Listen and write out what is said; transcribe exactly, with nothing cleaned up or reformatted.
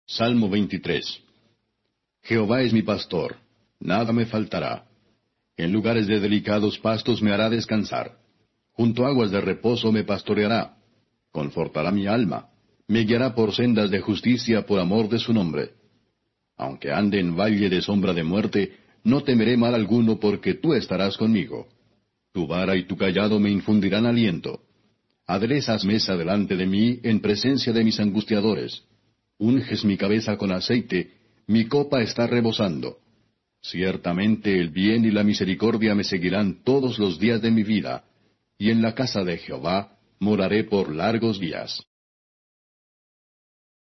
Salmo veintitrés. Jehová es mi pastor, nada me faltará. En lugares de delicados pastos me hará descansar. Junto a aguas de reposo me pastoreará. Confortará mi alma. Me guiará por sendas de justicia por amor de su nombre. Aunque ande en valle de sombra de muerte, no temeré mal alguno porque tú estarás conmigo. Tu vara y tu cayado me infundirán aliento. Aderezas mesa delante de mí en presencia de mis angustiadores. Unges mi cabeza con aceite, mi copa está rebosando. Ciertamente el bien y la misericordia me seguirán todos los días de mi vida, y en la casa de Jehová moraré por largos días.